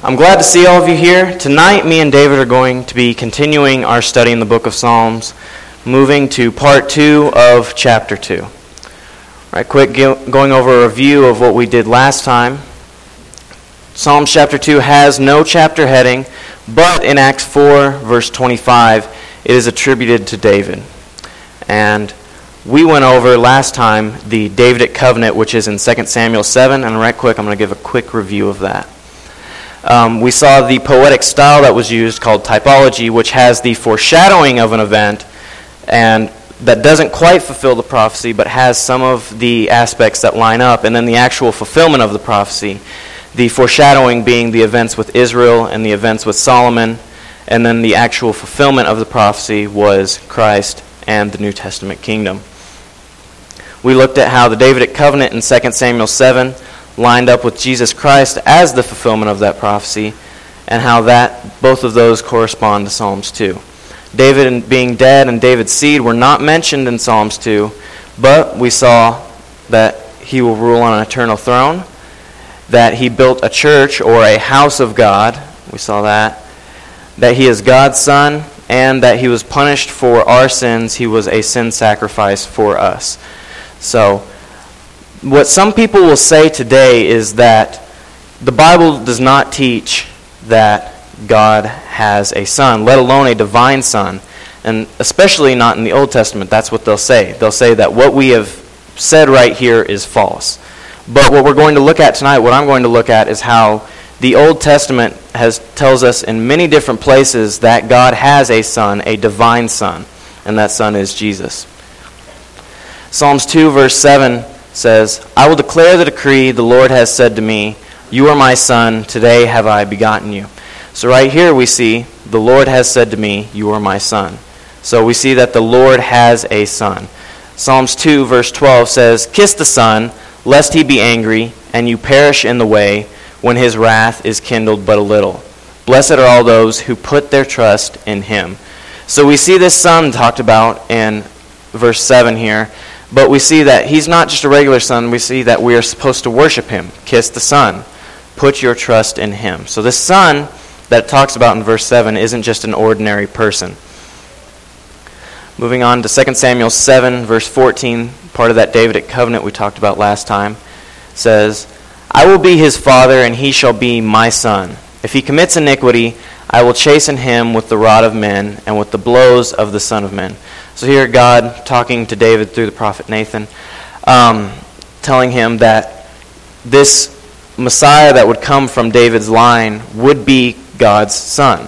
I'm glad to see all of you here. Tonight, me and David are going to be continuing our study in the book of Psalms, moving to part 2 of chapter 2. Right, quick going over a review of what we did last time. Psalms chapter 2 has no chapter heading, but in Acts 4, verse 25, it is attributed to David. And we went over last time the Davidic covenant, which is in 2 Samuel 7, and right quick, I'm going to give a quick review of that. We saw the poetic style that was used called typology, which has the foreshadowing of an event and that doesn't quite fulfill the prophecy, but has some of the aspects that line up, and then the actual fulfillment of the prophecy, the foreshadowing being the events with Israel and the events with Solomon, and then the actual fulfillment of the prophecy was Christ and the New Testament kingdom. We looked at how the Davidic covenant in 2 Samuel 7 lined up with Jesus Christ as the fulfillment of that prophecy, and how that both of those correspond to Psalms 2. David being dead and David's seed were not mentioned in Psalms 2, but we saw that he will rule on an eternal throne, that he built a church or a house of God, we saw that he is God's son, and that he was punished for our sins, he was a sin sacrifice for us. So, what some people will say today is that the Bible does not teach that God has a son, let alone a divine son, and especially not in the Old Testament. That's what they'll say. They'll say that what we have said right here is false. But what we're going to look at tonight, what I'm going to look at, is how the Old Testament tells us in many different places that God has a son, a divine son, and that son is Jesus. Psalms 2 verse 7 says, "I will declare the decree, the Lord has said to me, you are my son, today have I begotten you." So right here we see, the Lord has said to me, you are my son. So we see that the Lord has a son. Psalms 2 verse 12 says, "Kiss the Son, lest he be angry, and you perish in the way, when his wrath is kindled but a little. Blessed are all those who put their trust in him." So we see this son talked about in verse 7 here, but we see that he's not just a regular son. We see that we are supposed to worship him. Kiss the Son. Put your trust in him. So this son that it talks about in verse 7 isn't just an ordinary person. Moving on to 2 Samuel 7, verse 14, part of that Davidic covenant we talked about last time, says, "I will be his father, and he shall be my son. If he commits iniquity, I will chasten him with the rod of men, and with the blows of the Son of Men." So here God talking to David through the prophet Nathan, telling him that this Messiah that would come from David's line would be God's son.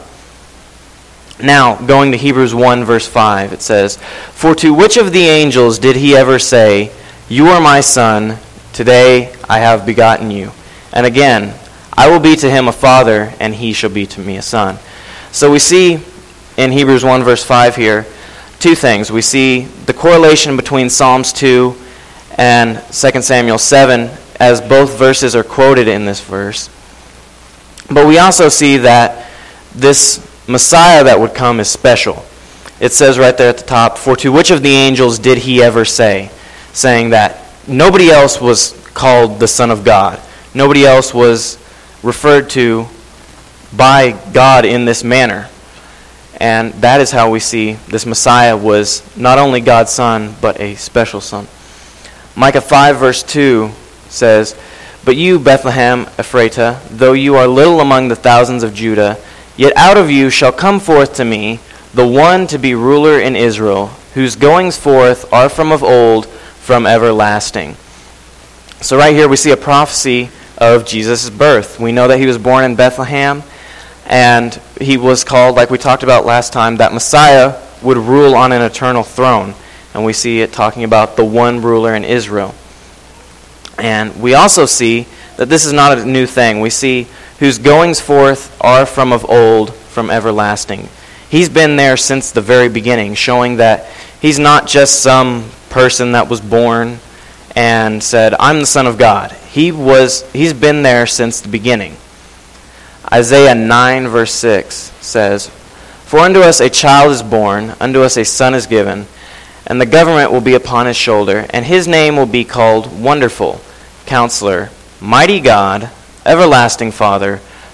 Now, going to Hebrews 1 verse 5, it says, "For to which of the angels did he ever say, 'You are my son, today I have begotten you'? And again, 'I will be to him a father, and he shall be to me a son.'" So we see in Hebrews 1 verse 5 here, two things. We see the correlation between Psalms 2 and 2 Samuel 7, as both verses are quoted in this verse. But we also see that this Messiah that would come is special. It says right there at the top, "For to which of the angels did he ever say?" Saying that nobody else was called the Son of God. Nobody else was referred to by God in this manner. And that is how we see this Messiah was not only God's son, but a special son. Micah 5 verse 2 says, "But you, Bethlehem Ephratah, though you are little among the thousands of Judah, yet out of you shall come forth to me the one to be ruler in Israel, whose goings forth are from of old, from everlasting." So right here we see a prophecy of Jesus' birth. We know that he was born in Bethlehem, and he was called, like we talked about last time, that Messiah would rule on an eternal throne. And we see it talking about the one ruler in Israel. And we also see that this is not a new thing. We see whose goings forth are from of old, from everlasting. He's been there since the very beginning, showing that he's not just some person that was born and said, "I'm the Son of God." He's been there since the beginning. Isaiah 9 verse 6 says, "For unto us a child is born, unto us a son is given, and the government will be upon his shoulder, and his name will be called Wonderful, Counselor, Mighty God, Everlasting Father,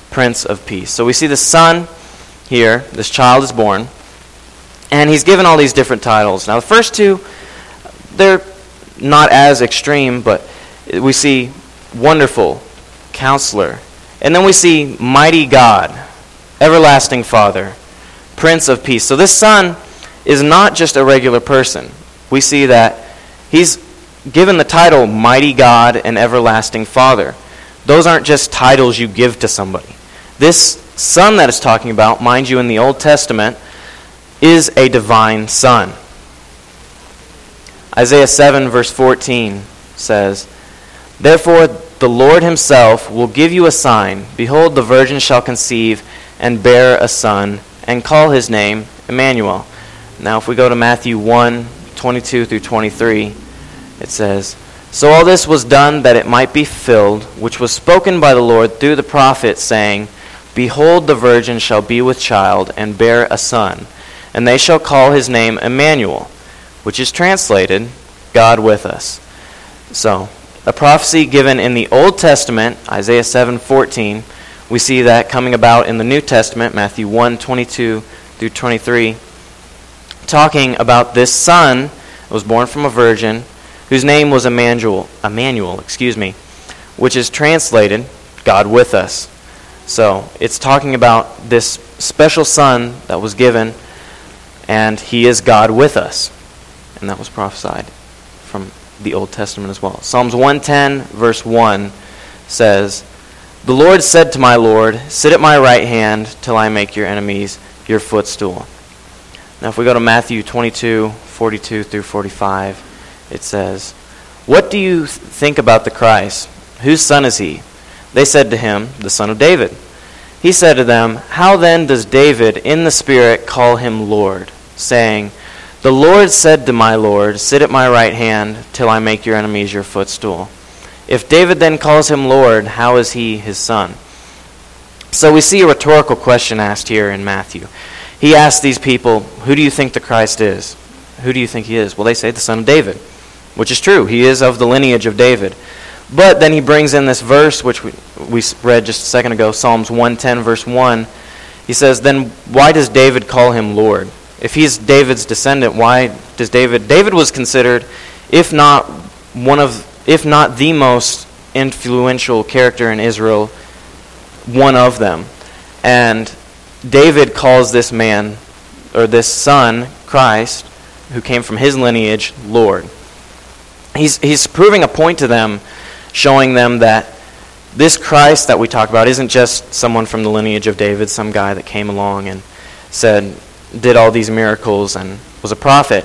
Prince of Peace. So we see the Son here, this child is born, and he's given all these different titles. Now the first two, they're not as extreme, but we see Wonderful, Counselor, and then we see Mighty God, Everlasting Father, Prince of Peace. So this Son is not just a regular person. We see that he's given the title Mighty God and Everlasting Father. Those aren't just titles you give to somebody. This Son that it's talking about, mind you, in the Old Testament, is a divine Son. Isaiah 7 verse 14 says, "Therefore the Lord himself will give you a sign. Behold, the virgin shall conceive and bear a son, and call his name Emmanuel." Now if we go to Matthew 1, 22 through 23, it says, "So all this was done that it might be fulfilled, which was spoken by the Lord through the prophet, saying, Behold, the virgin shall be with child, and bear a son, and they shall call his name Emmanuel," which is translated, God with us. So, a prophecy given in the Old Testament, Isaiah 7:14, we see that coming about in the New Testament, Matthew 1, 22 through 23, talking about this Son that was born from a virgin, whose name was Emmanuel, which is translated, God with us. So, it's talking about this special Son that was given, and he is God with us. And that was prophesied from the Old Testament as well. Psalms 110 verse 1 says, "The Lord said to my Lord, Sit at my right hand till I make your enemies your footstool." Now if we go to Matthew 22, 42 through 45, it says, "What do you think about the Christ? Whose son is he?" They said to him, "The son of David." He said to them, "How then does David in the Spirit call him Lord, saying, The Lord said to my Lord, Sit at my right hand till I make your enemies your footstool. If David then calls him Lord, how is he his son?" So we see a rhetorical question asked here in Matthew. He asks these people, "Who do you think the Christ is? Who do you think he is?" Well, they say the son of David, which is true. He is of the lineage of David. But then he brings in this verse, which we read just a second ago, Psalms 110 verse 1. He says, "Then why does David call him Lord? If he's David's descendant, why does David was considered, if not the most influential character in Israel, one of them. And David calls this man, or this son, Christ, who came from his lineage, Lord." He's proving a point to them, showing them that this Christ that we talk about isn't just someone from the lineage of David, some guy that came along and did all these miracles and was a prophet.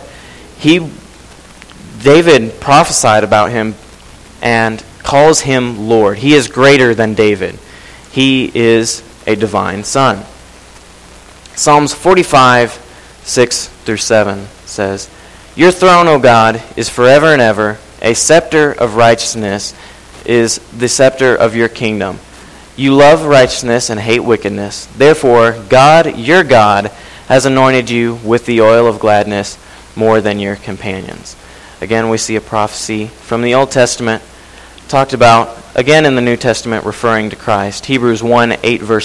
David prophesied about him and calls him Lord. He is greater than David. He is a divine son. Psalms 45, 6 through 7 says, "Your throne, O God, is forever and ever. A scepter of righteousness is the scepter of your kingdom. You love righteousness and hate wickedness. Therefore, God, your God, has anointed you with the oil of gladness more than your companions." Again, we see a prophecy from the Old Testament talked about again in the New Testament referring to Christ. Hebrews 1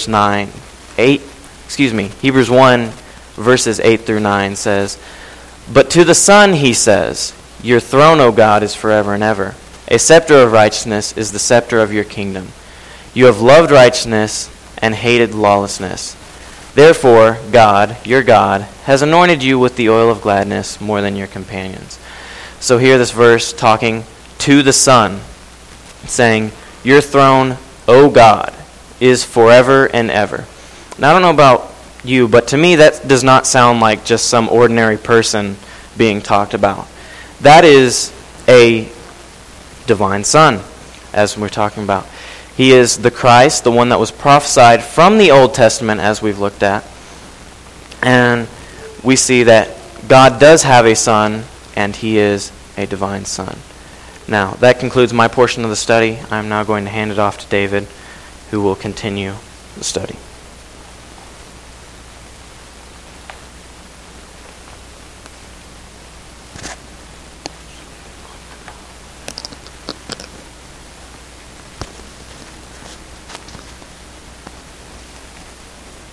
verses 8 through 9 says, "But to the Son he says, Your throne, O God, is forever and ever. A scepter of righteousness is the scepter of your kingdom. You have loved righteousness and hated lawlessness. Therefore, God, your God, has anointed you with the oil of gladness more than your companions." So here this verse talking to the Son, saying, "Your throne, O God, is forever and ever." Now I don't know about you, but to me that does not sound like just some ordinary person being talked about. That is a divine Son, as we're talking about. He is the Christ, the one that was prophesied from the Old Testament, as we've looked at. And we see that God does have a Son, and he is a divine Son. Now, that concludes my portion of the study. I'm now going to hand it off to David, who will continue the study.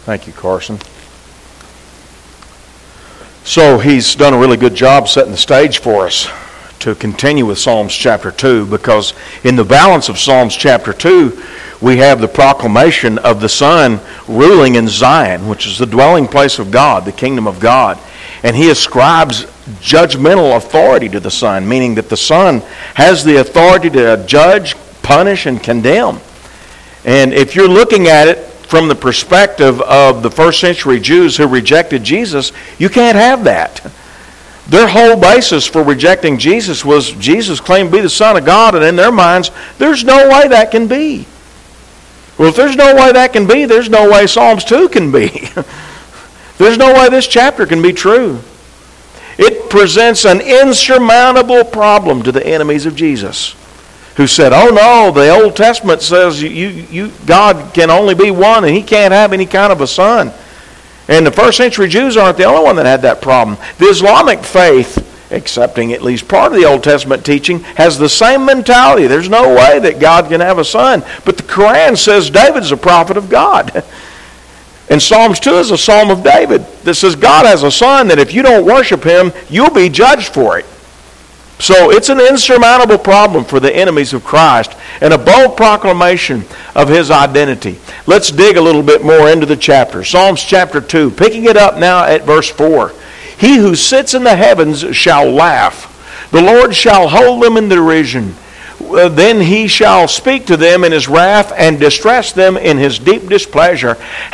Thank you, Carson. So he's done a really good job setting the stage for us to continue with Psalms chapter 2, because in the balance of Psalms chapter 2, we have the proclamation of the Son ruling in Zion, which is the dwelling place of God, the kingdom of God. And he ascribes judgmental authority to the Son, meaning that the Son has the authority to judge, punish, and condemn. And if you're looking at it from the perspective of the first century Jews who rejected Jesus, you can't have that. Their whole basis for rejecting Jesus was Jesus claimed to be the Son of God, and in their minds, there's no way that can be. Well, if there's no way that can be, there's no way Psalms 2 can be. There's no way this chapter can be true. It presents an insurmountable problem to the enemies of Jesus, who said, oh no, the Old Testament says God can only be one and he can't have any kind of a son. And the first century Jews aren't the only one that had that problem. The Islamic faith, accepting at least part of the Old Testament teaching, has the same mentality. There's no way that God can have a son. But the Quran says David's a prophet of God. And Psalms 2 is a psalm of David that says God has a son that if you don't worship him, you'll be judged for it. So it's an insurmountable problem for the enemies of Christ and a bold proclamation of his identity. Let's dig a little bit more into the chapter. Psalms chapter 2, picking it up now at verse 4. He who sits in the heavens shall laugh. The Lord shall hold them in derision. Then he shall speak to them in his wrath and distress them in his deep displeasure.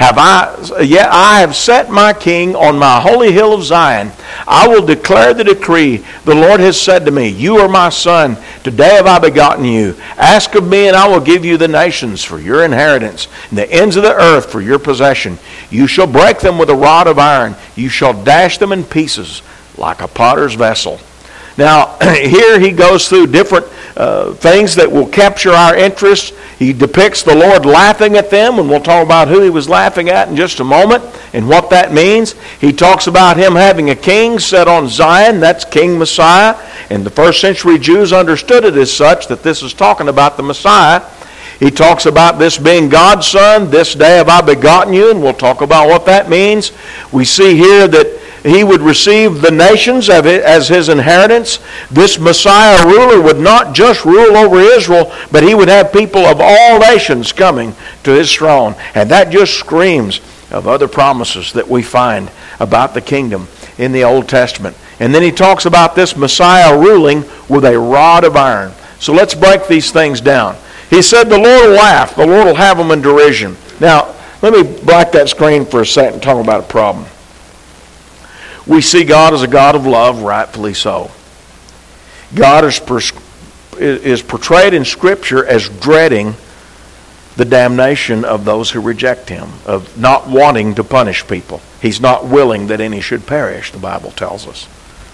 I have set my king on my holy hill of Zion. I will declare the decree. The Lord has said to me, you are my son. Today have I begotten you. Ask of me, and I will give you the nations for your inheritance, and the ends of the earth for your possession. You shall break them with a rod of iron. You shall dash them in pieces like a potter's vessel. Now, here he goes through different things that will capture our interest. He depicts the Lord laughing at them, and we'll talk about who he was laughing at in just a moment and what that means. He talks about him having a king set on Zion. That's King Messiah. And the first century Jews understood it as such, that this is talking about the Messiah. He talks about this being God's son. This day have I begotten you, and we'll talk about what that means. We see here that he would receive the nations as his inheritance. This Messiah ruler would not just rule over Israel, but he would have people of all nations coming to his throne. And that just screams of other promises that we find about the kingdom in the Old Testament. And then he talks about this Messiah ruling with a rod of iron. So let's break these things down. He said the Lord will laugh. The Lord will have them in derision. Now, let me black that screen for a second and talk about a problem. We see God as a God of love, rightfully so. God is portrayed in Scripture as dreading the damnation of those who reject him, of not wanting to punish people. He's not willing that any should perish, the Bible tells us.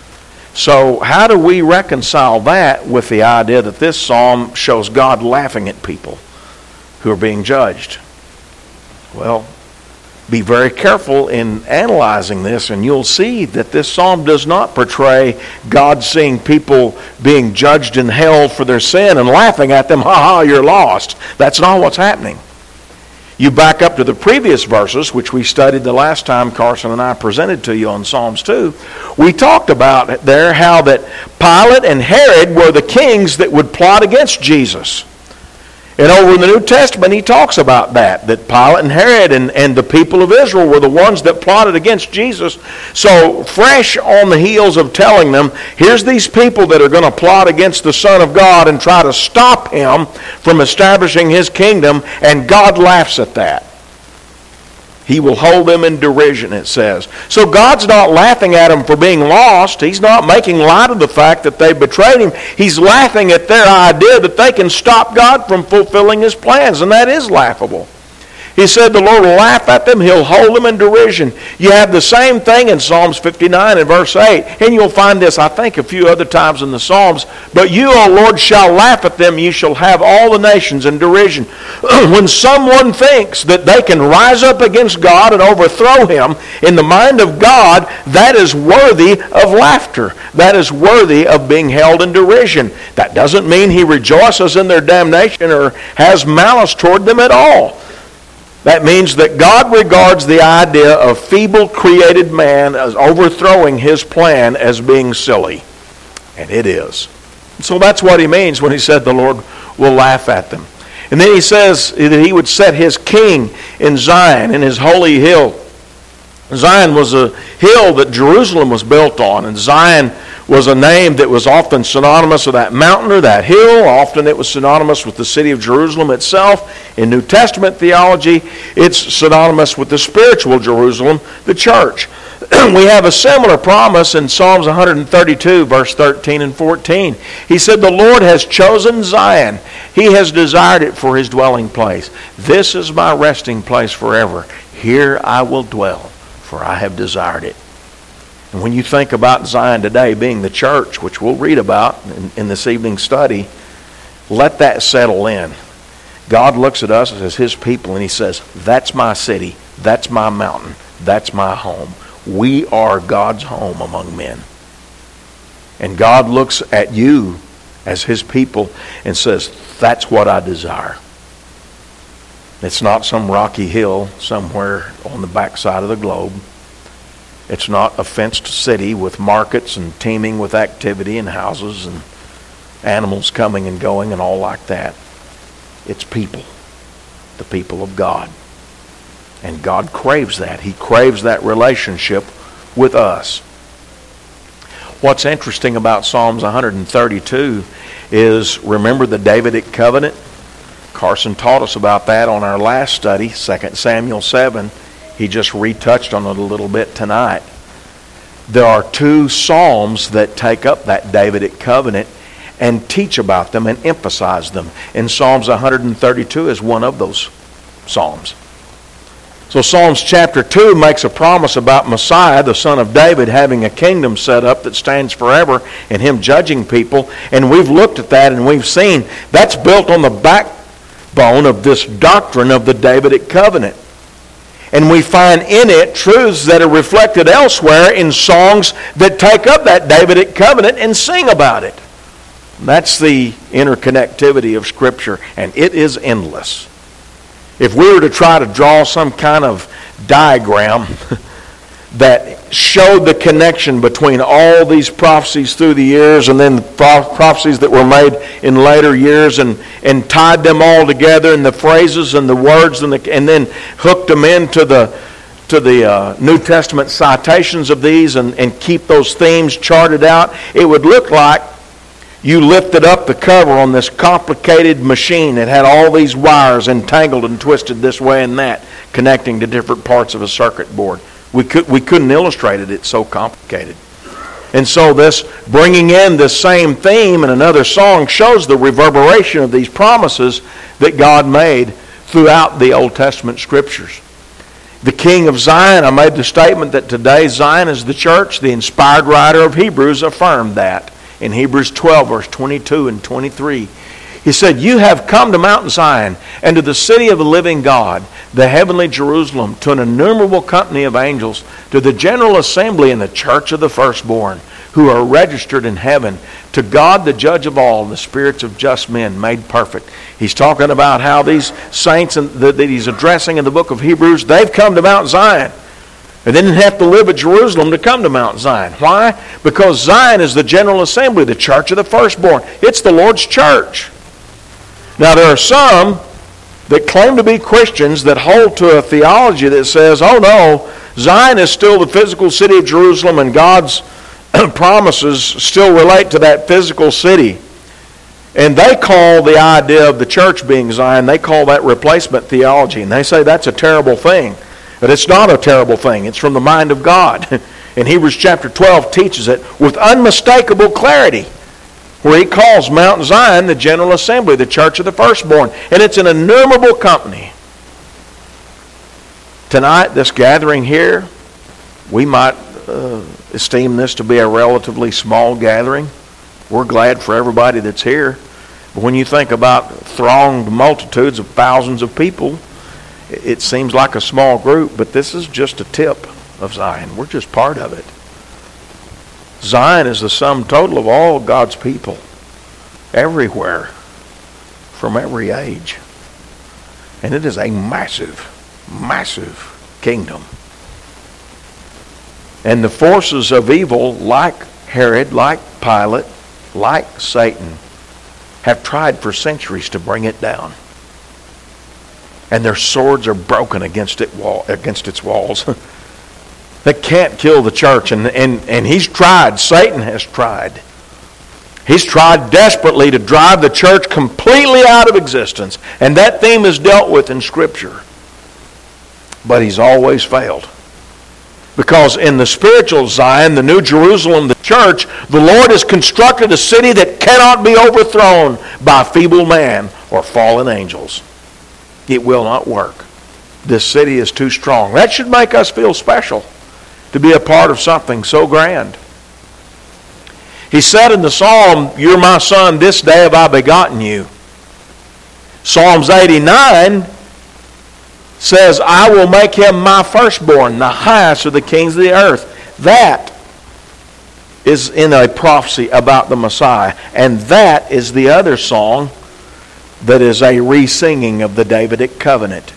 So how do we reconcile that with the idea that this psalm shows God laughing at people who are being judged? Well, be very careful in analyzing this, and you'll see that this psalm does not portray God seeing people being judged in hell for their sin and laughing at them, ha ha, you're lost. That's not what's happening. You back up to the previous verses, which we studied the last time Carson and I presented to you on Psalms 2. We talked about there how that Pilate and Herod were the kings that would plot against Jesus. And over in the New Testament, he talks about that Pilate and Herod and the people of Israel were the ones that plotted against Jesus. So fresh on the heels of telling them, here's these people that are going to plot against the Son of God and try to stop him from establishing his kingdom, and God laughs at that. He will hold them in derision, it says. So God's not laughing at them for being lost. He's not making light of the fact that they betrayed him. He's laughing at their idea that they can stop God from fulfilling his plans, and that is laughable. He said the Lord will laugh at them. He'll hold them in derision. You have the same thing in Psalms 59 and verse 8. And you'll find this, I think, a few other times in the Psalms. But you, O Lord, shall laugh at them. You shall have all the nations in derision. When someone thinks that they can rise up against God and overthrow him, in the mind of God, that is worthy of laughter. That is worthy of being held in derision. That doesn't mean he rejoices in their damnation or has malice toward them at all. That means that God regards the idea of feeble created man as overthrowing his plan as being silly. And it is. So that's what he means when he said the Lord will laugh at them. And then he says that he would set his king in Zion, in his holy hill. Zion was a hill that Jerusalem was built on, and Zion was a name that was often synonymous with that mountain or that hill. Often it was synonymous with the city of Jerusalem itself. In New Testament theology, it's synonymous with the spiritual Jerusalem, the church. We have a similar promise in Psalms 132, verse 13 and 14. He said, the Lord has chosen Zion. He has desired it for his dwelling place. This is my resting place forever. Here I will dwell, for I have desired it. And when you think about Zion today being the church, which we'll read about in this evening's study, let that settle in. God looks at us as his people and he says, that's my city, that's my mountain, that's my home. We are God's home among men. And God looks at you as his people and says, that's what I desire. It's not some rocky hill somewhere on the backside of the globe. It's not a fenced city with markets and teeming with activity and houses and animals coming and going and all like that. It's people, the people of God. And God craves that. He craves that relationship with us. What's interesting about Psalms 132 is, remember the Davidic covenant? Carson taught us about that on our last study, 2 Samuel 7. He just retouched on it a little bit tonight. There are two psalms that take up that Davidic covenant and teach about them and emphasize them. And Psalms 132 is one of those psalms. So Psalms chapter 2 makes a promise about Messiah, the son of David, having a kingdom set up that stands forever and him judging people. And we've looked at that and we've seen that's built on the backbone of this doctrine of the Davidic covenant. And we find in it truths that are reflected elsewhere in songs that take up that Davidic covenant and sing about it. That's the interconnectivity of Scripture, and it is endless. If we were to try to draw some kind of diagram that showed the connection between all these prophecies through the years and then the prophecies that were made in later years and tied them all together in the phrases and the words and then hooked them into the New Testament citations of these and keep those themes charted out, it would look like you lifted up the cover on this complicated machine that had all these wires entangled and twisted this way and that, connecting to different parts of a circuit board. We couldn't illustrate it. It's so complicated. And so this bringing in the same theme in another song shows the reverberation of these promises that God made throughout the Old Testament Scriptures. The King of Zion, I made the statement that today Zion is the church. The inspired writer of Hebrews affirmed that in Hebrews 12, verse 22 and 23. He said, you have come to Mount Zion and to the city of the living God, the heavenly Jerusalem, to an innumerable company of angels, to the general assembly in the church of the firstborn, who are registered in heaven, to God the judge of all, and the spirits of just men made perfect. He's talking about how these saints that he's addressing in the book of Hebrews, they've come to Mount Zion. They didn't have to live at Jerusalem to come to Mount Zion. Why? Because Zion is the general assembly, the church of the firstborn. It's the Lord's church. Now there are some that claim to be Christians that hold to a theology that says, oh no, Zion is still the physical city of Jerusalem and God's promises still relate to that physical city. And they call the idea of the church being Zion, they call that replacement theology. And they say that's a terrible thing. But it's not a terrible thing. It's from the mind of God. And Hebrews chapter 12 teaches it with unmistakable clarity, where he calls Mount Zion the general assembly, the church of the firstborn. And it's an innumerable company. Tonight, this gathering here, we might esteem this to be a relatively small gathering. We're glad for everybody that's here. But when you think about thronged multitudes of thousands of people, it seems like a small group, but this is just a tip of Zion. We're just part of it. Zion is the sum total of all God's people, everywhere, from every age. And it is a massive massive kingdom. And the forces of evil, like Herod, like Pilate, like Satan, have tried for centuries to bring it down. And their swords are broken against its walls. They can't kill the church. And he's tried. Satan has tried. He's tried desperately to drive the church completely out of existence. And that theme is dealt with in Scripture. But he's always failed. Because in the spiritual Zion, the New Jerusalem, the church, the Lord has constructed a city that cannot be overthrown by feeble man or fallen angels. It will not work. This city is too strong. That should make us feel special to be a part of something so grand. He said in the Psalm, "You're my son, this day have I begotten you." Psalms 89 says, "I will make him my firstborn, the highest of the kings of the earth." That is in a prophecy about the Messiah. And that is the other song that is a re-singing of the Davidic covenant.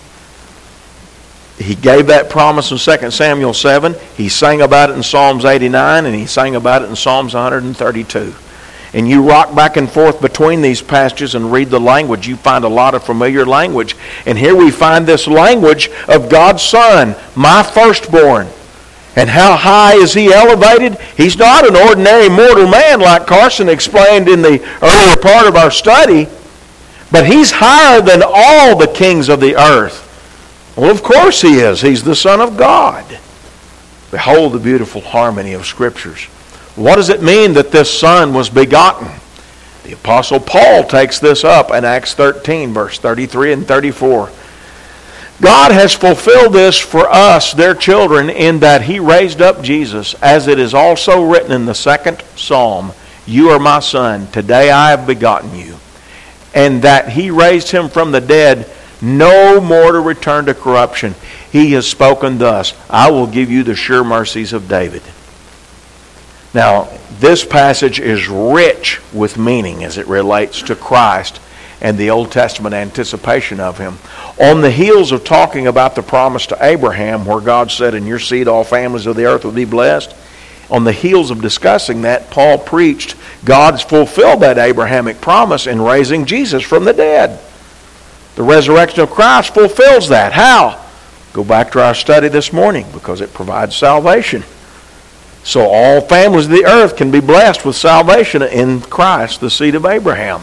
He gave that promise in 2 Samuel 7. He sang about it in Psalms 89, and he sang about it in Psalms 132. And you rock back and forth between these passages and read the language, you find a lot of familiar language. And here we find this language of God's Son, my firstborn. And how high is he elevated? He's not an ordinary mortal man like Carson explained in the earlier part of our study, but he's higher than all the kings of the earth. Well, of course he is. He's the Son of God. Behold the beautiful harmony of Scriptures. What does it mean that this Son was begotten? The Apostle Paul takes this up in Acts 13, verse 33 and 34. God has fulfilled this for us, their children, in that he raised up Jesus, as it is also written in the second Psalm, "You are my Son, today I have begotten you." And that he raised him from the dead, no more to return to corruption. He has spoken thus, "I will give you the sure mercies of David." Now, this passage is rich with meaning as it relates to Christ and the Old Testament anticipation of him. On the heels of talking about the promise to Abraham, where God said, "In your seed all families of the earth will be blessed," on the heels of discussing that, Paul preached God's fulfilled that Abrahamic promise in raising Jesus from the dead. The resurrection of Christ fulfills that. How? Go back to our study this morning, because it provides salvation. So all families of the earth can be blessed with salvation in Christ, the seed of Abraham.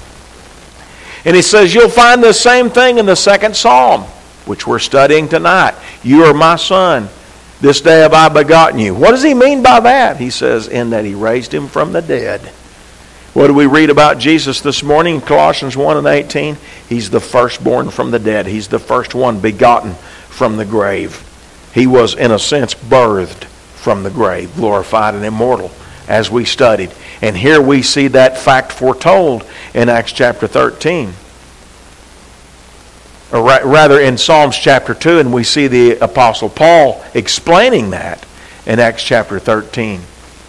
And he says, you'll find the same thing in the second Psalm, which we're studying tonight. "You are my Son. This day have I begotten you." What does he mean by that? He says, in that he raised him from the dead. What do we read about Jesus this morning in Colossians 1 and 18? He's the firstborn from the dead. He's the first one begotten from the grave. He was, in a sense, birthed from the grave, glorified and immortal, as we studied. And here we see that fact foretold in Acts chapter 13. Or rather in Psalms chapter 2, and we see the Apostle Paul explaining that in Acts chapter 13.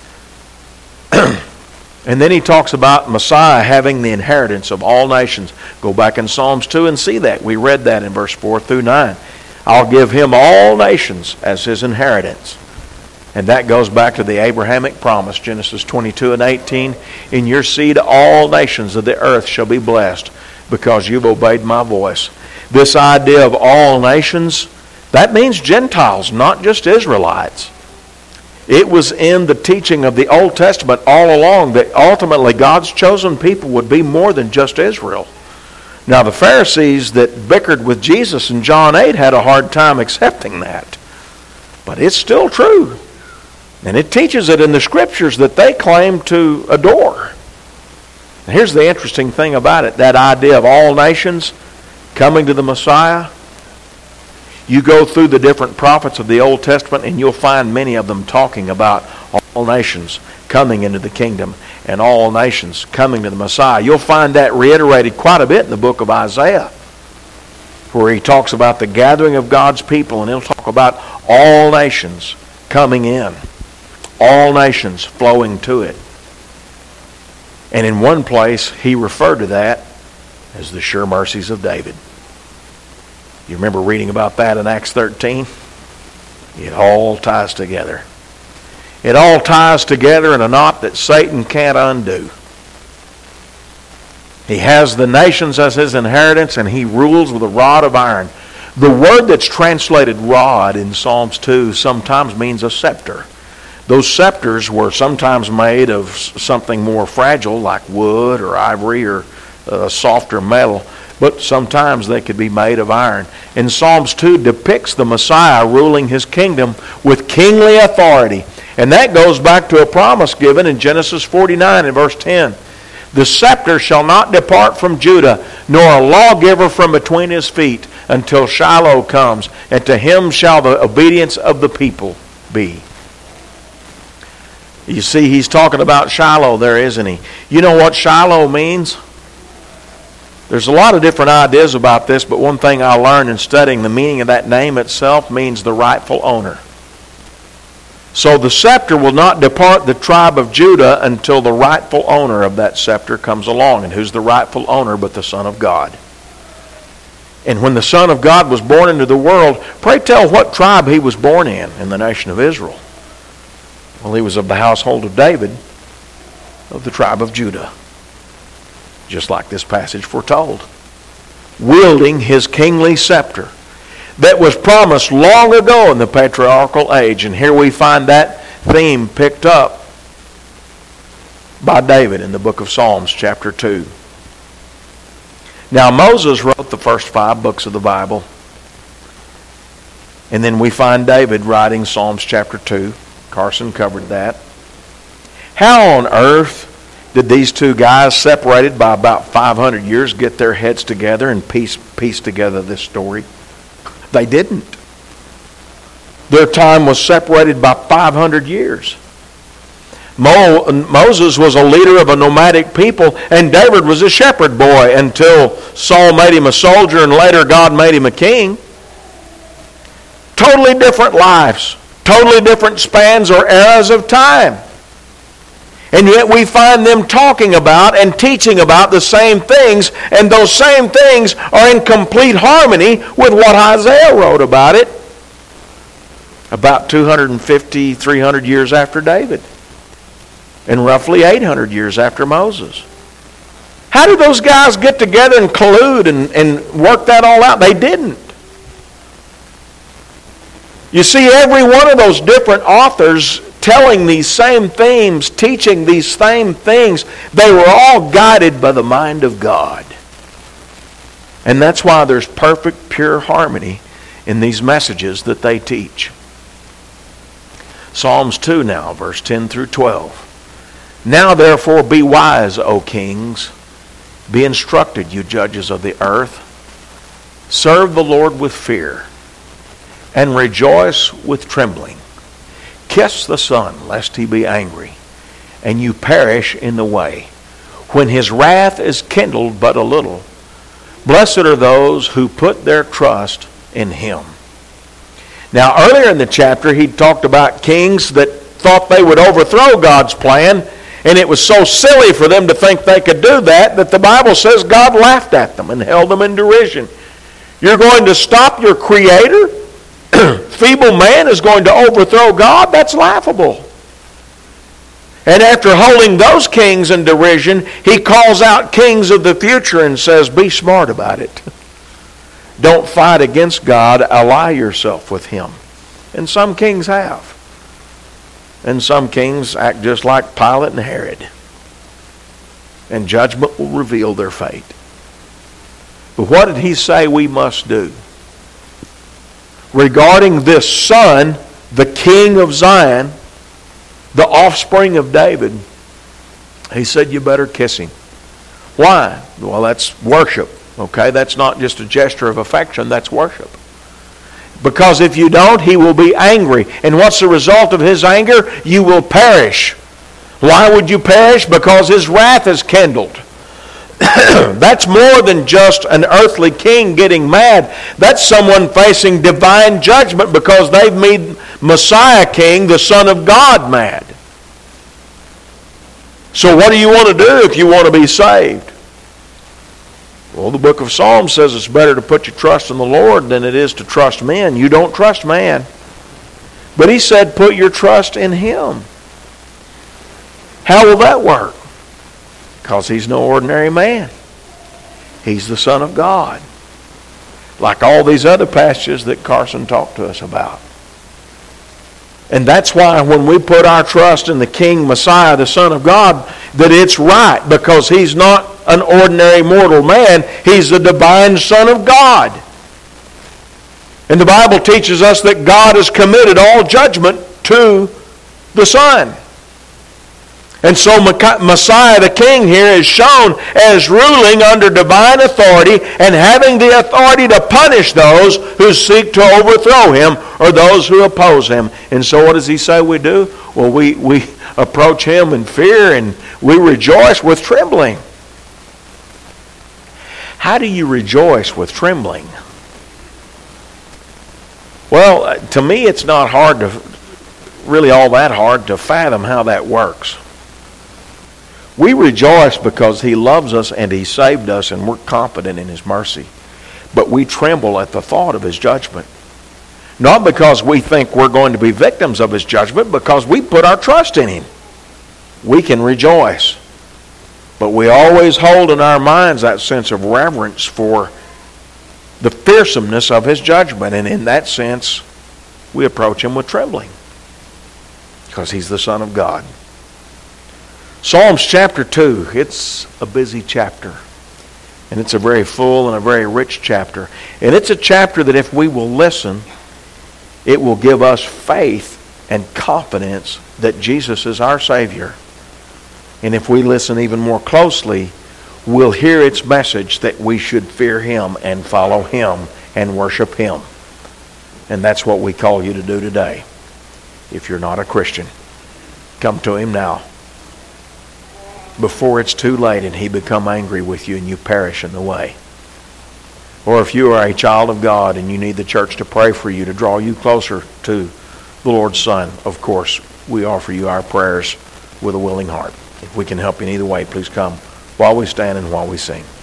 And then he talks about Messiah having the inheritance of all nations. Go back in Psalms 2 and see that. We read that in verse 4 through 9. "I'll give him all nations as his inheritance." And that goes back to the Abrahamic promise, Genesis 22 and 18. "In your seed all nations of the earth shall be blessed, because you've obeyed my voice." This idea of all nations, that means Gentiles, not just Israelites. It was in the teaching of the Old Testament all along that ultimately God's chosen people would be more than just Israel. Now the Pharisees that bickered with Jesus in John 8 had a hard time accepting that. But it's still true. And it teaches it in the Scriptures that they claim to adore. And here's the interesting thing about it, that idea of all nations coming to the Messiah. You go through the different prophets of the Old Testament and you'll find many of them talking about all nations coming into the kingdom and all nations coming to the Messiah. You'll find that reiterated quite a bit in the book of Isaiah, where he talks about the gathering of God's people, and he'll talk about all nations coming in, all nations flowing to it. And in one place he referred to that as the sure mercies of David. You remember reading about that in Acts 13? It all ties together. It all ties together in a knot that Satan can't undo. He has the nations as his inheritance, and he rules with a rod of iron. The word that's translated rod in Psalms 2 sometimes means a scepter. Those scepters were sometimes made of something more fragile like wood or ivory or softer metal, but sometimes they could be made of iron. And Psalms 2 depicts the Messiah ruling his kingdom with kingly authority. And that goes back to a promise given in Genesis 49 and verse 10. The scepter shall not depart from Judah, nor a lawgiver from between his feet, until Shiloh comes, and to him shall the obedience of the people be. You see, he's talking about Shiloh there, isn't he? You know what Shiloh means? There's a lot of different ideas about this, but one thing I learned in studying the meaning of that name itself means the rightful owner. So the scepter will not depart the tribe of Judah until the rightful owner of that scepter comes along. And who's the rightful owner but the Son of God? And when the Son of God was born into the world, pray tell what tribe he was born in the nation of Israel. Well, he was of the household of David, of the tribe of Judah. Just like this passage foretold. Wielding his kingly scepter that was promised long ago in the patriarchal age. And here we find that theme picked up by David in the book of Psalms, chapter 2. Now, Moses wrote the first 5 books of the Bible. And then we find David writing Psalms chapter 2. Carson covered that. How on earth did these two guys, separated by about 500 years, get their heads together and piece together this story? They didn't. Their time was separated by 500 years. Moses was a leader of a nomadic people, and David was a shepherd boy until Saul made him a soldier and later God made him a king. Totally different lives. Totally different spans or eras of time. And yet we find them talking about and teaching about the same things, and those same things are in complete harmony with what Isaiah wrote about it about 250, 300 years after David, and roughly 800 years after Moses. How did those guys get together and collude and work that all out? They didn't. You see, every one of those different authors telling these same themes, teaching these same things, they were all guided by the mind of God. And that's why there's perfect, pure harmony in these messages that they teach. Psalms 2 now, verse 10 through 12. Now therefore be wise, O kings. Be instructed, you judges of the earth. Serve the Lord with fear, and rejoice with trembling. Kiss the Son, lest he be angry, and you perish in the way, when his wrath is kindled but a little. Blessed are those who put their trust in him. Now, earlier in the chapter, he talked about kings that thought they would overthrow God's plan, and it was so silly for them to think they could do that the Bible says God laughed at them and held them in derision. You're going to stop your Creator? Feeble man is going to overthrow God? That's laughable. And after holding those kings in derision, he calls out kings of the future and says, be smart about it. Don't fight against God, ally yourself with him. And some kings have. And some kings act just like Pilate and Herod. And judgment will reveal their fate. But what did he say we must do? Regarding this son, the king of Zion, the offspring of David, he said, you better kiss him. Why? Well, that's worship. Okay, that's not just a gesture of affection, that's worship. Because if you don't, he will be angry. And what's the result of his anger? You will perish. Why would you perish? Because his wrath is kindled. That's more than just an earthly king getting mad. That's someone facing divine judgment because they've made Messiah King, the Son of God, mad. So what do you want to do if you want to be saved? Well, the book of Psalms says it's better to put your trust in the Lord than it is to trust men. You don't trust man. But he said put your trust in him. How will that work? Because he's no ordinary man. He's the Son of God. Like all these other passages that Carson talked to us about. And that's why when we put our trust in the King Messiah, the Son of God, that it's right, because he's not an ordinary mortal man. He's the divine Son of God. And the Bible teaches us that God has committed all judgment to the Son. And so Messiah the King here is shown as ruling under divine authority and having the authority to punish those who seek to overthrow him or those who oppose him. And so what does he say we do? Well, we approach him in fear and we rejoice with trembling. How do you rejoice with trembling? Well, to me it's not really all that hard to fathom how that works. We rejoice because he loves us and he saved us and we're confident in his mercy. But we tremble at the thought of his judgment. Not because we think we're going to be victims of his judgment, because we put our trust in him. We can rejoice. But we always hold in our minds that sense of reverence for the fearsomeness of his judgment. And in that sense, we approach him with trembling. Because he's the Son of God. Psalms chapter 2, it's a busy chapter. And it's a very full and a very rich chapter. And it's a chapter that if we will listen, it will give us faith and confidence that Jesus is our Savior. And if we listen even more closely, we'll hear its message that we should fear him and follow him and worship him. And that's what we call you to do today. If you're not a Christian, come to him now, before it's too late and he become angry with you and you perish in the way. Or if you are a child of God and you need the church to pray for you, to draw you closer to the Lord's Son, of course, we offer you our prayers with a willing heart. If we can help you in either way, please come while we stand and while we sing.